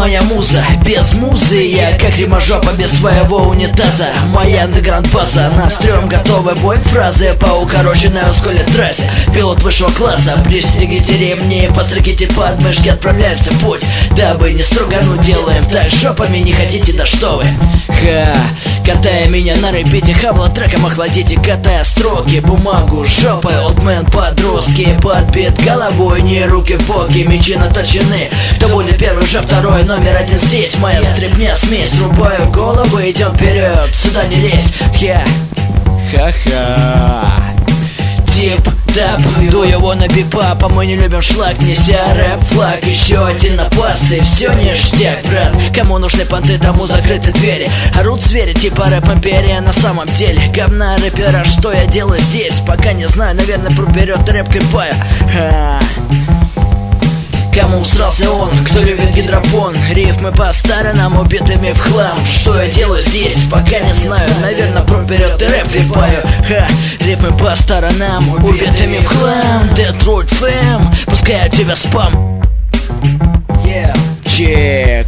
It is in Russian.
моя муза, без музы я как риможопа без своего унитаза. Моя андеграунд база, на стрём готовы бой фразы по укороченной ускольной трассе. Пилот высшего класса, пристегните ремни, постригите подмышки, отправляемся в путь. Дабы не стругануть, делаем так жопами, не хотите, да что вы. Катая меня на репите, хавла треком охладите, катая строки, бумагу жопой, олдмен подростки, подбит головой, не руки в боки, мечи наточены. Кто будет первый, уже второй, номер один здесь. Моя стрипня, смесь, рубаю головы, идем вперед, сюда не лезь. Ха-ха. Тип-тап, ду его на бипап, а мы не любим шлак, неся рэп-флаг. Еще один напас и все ништяк, брат. Кому нужны понты, тому закрыты двери. Орут звери типа рэп-империя, на самом деле говна рэпера, что я делаю здесь, пока не знаю, наверное, проберет рэп-кэмпая. Кому усрался он, кто любит гидропон, рифмы по сторонам, убитыми в хлам. Что я делаю здесь, пока не знаю, наверное, проберет и рэп клепаю. Рифмы по сторонам, убитыми в хлам. Детройт фэм, пускай от тебя спам. Чек.